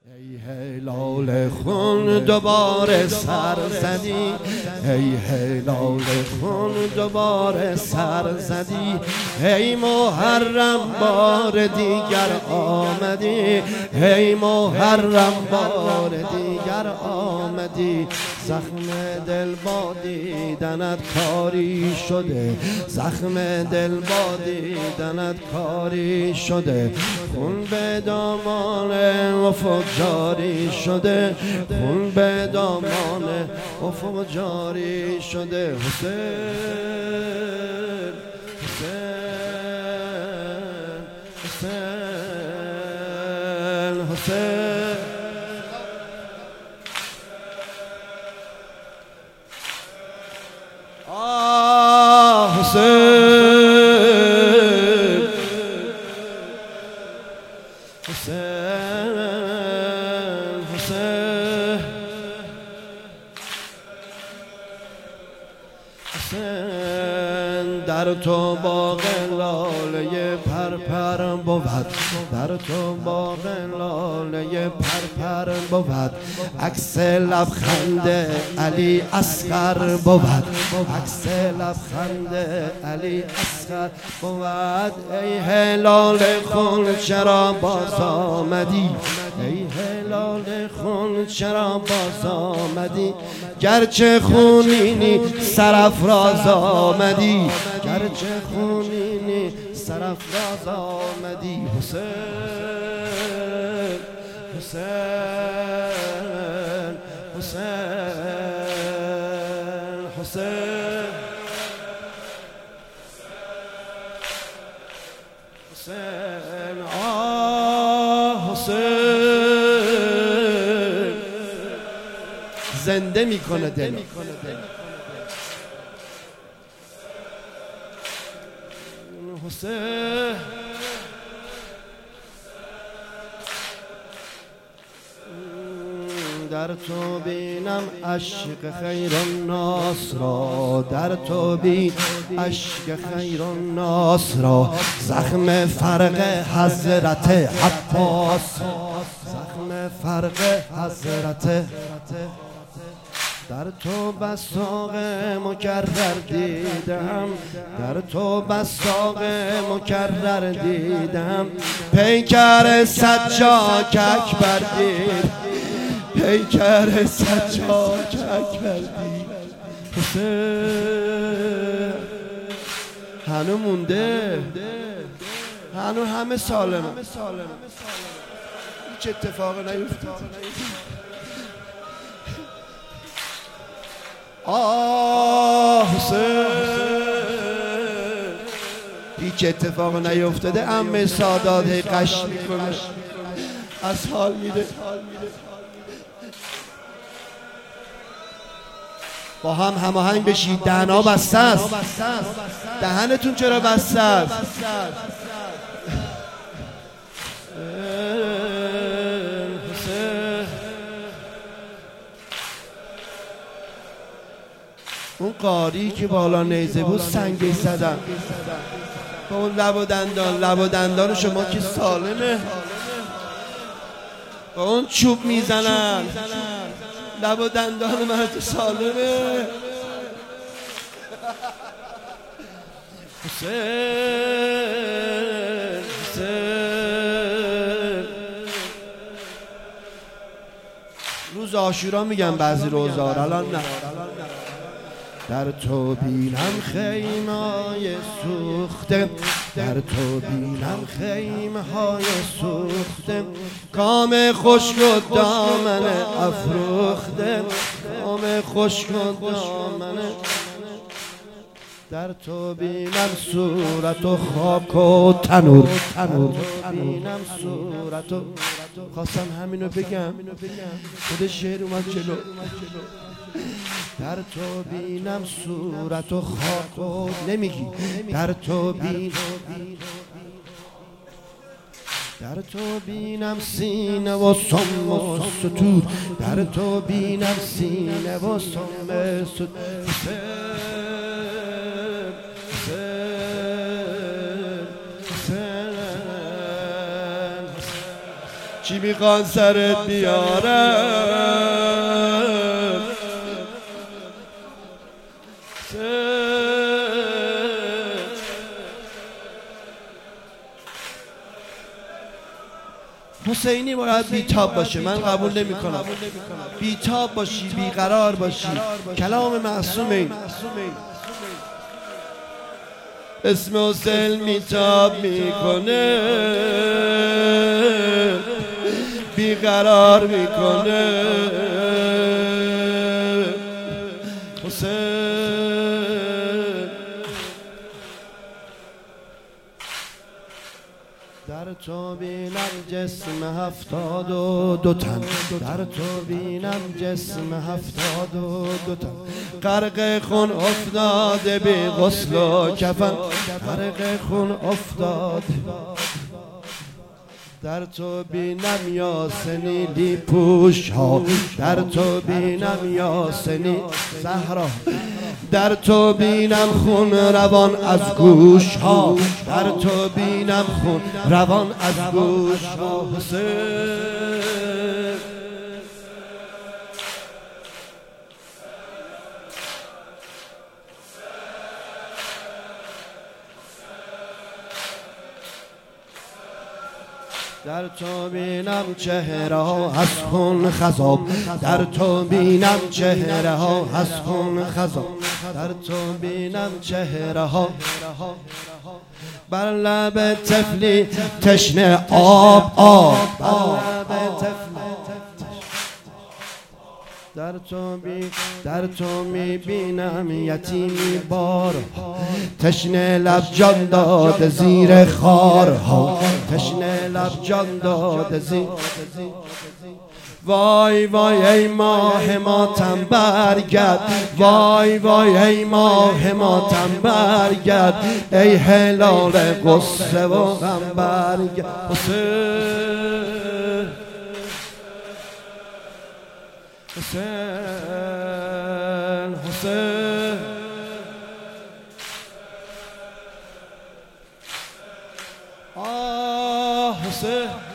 ای هلال خون دوباره سر زدی، ای هلال خون دوباره سر زدی، ای محرم بار دیگر آمدی، ای محرم بار دیگر آمدی. زخم دل با دیدنت کاری شده، زخم دل با دیدنت کاری شده، خون به دامان افق جاری شده، خون به دامان افق جاری شده. حسین حسین حسین حسین در تو باغ لاله پرپر بود، در تو باغ لاله پرپر بود، عکس لبخند علی اصغر بود، عکس لبخند علی اصغر بود. ای هلال خون چرا باز آمدی، ای هلال خون چرا باز آمدی، گرچه خونینی سرافراز آمدی، گرچه خونینی سرافراز آمدی. حسین حسین حسین حسین حسین حسین زنده میکنه دل. حسین در تو بینم عشق خیر الناس را، در تو بین عشق خیر الناس را، زخم فرق حضرت عباس، زخم فرق حضرت. در تو بساق مکرر دیدم، در تو بساق مکرر دیدم، پیکر سجاک اکبر دید، پیکر سجاک اکبر دید. حسین هنو مونده، هنو همه سالم، هیچ اتفاق نیفتاد. حسین هیچ اتفاق نیفتاده، عمه سادات هی قش میکنه، از حال میره. با هم هماهنگ بشید. دهنا بسته است، دهنتون چرا بسته است؟ اون قاری که بالا نیزه بود سنگی زدن با اون لب و دندان، لب و دندان شما که سالمه، با اون چوب میزنن، لب و دندان مرد سالمه. حسین حسین روز عاشورا میگن بعضی روزا، الان نه. در تو بینم خیمه‌های سوخته، در تو بینم خیمه‌های سوخته، کام خشک و دامن افروخته، کام خشک و دامن. در تو بینم صورت و خاک و تنور، تنور بینم صورت و. خواستم همینو بگم، خود شعر اومد جلو. در تو بینم صورت و خاک و نمیگی، در تو بینم، در تو بینم سینه و سم و ستور، در تو بینم سینه و سم ستور. چی میخوان سرت بیارن؟ حسینی باید بیتاب باشه، من قبول نمی کنم. بیتاب باشی، بیقرار باشی. کلام معصومه، اسم حسین میتاب میکنه، بیقرار میکنه. حسین در تو بینم جسم 72 تن، در تو بینم جسم 72 تن، غرق خون افتاده بی غسل و کفن، غرق خون افتاده. در تو بینم یاسینی پوش ها، در تو بینم یاسینی زهرا، در تو بینم خون روان از گوش ها، در تو بینم خون روان از گوش ها. حسین در تو بینم چهره ها از خون خضاب، در تو بینم چهره ها از خون خضاب، در تو بینم چهره ها بر لب طفلی تشنه آب آب، بر لب طفلی در تو میبینم یتیمی بار، تشنه لب جان داده زیر خارها، تشنه لب جان داده زیر. وای وای ای ماه ماتم برگرد، وای وای ای ماه ماتم برگرد، ای هلال غصه و غم برگرد. حسین حسین حسین آه حسین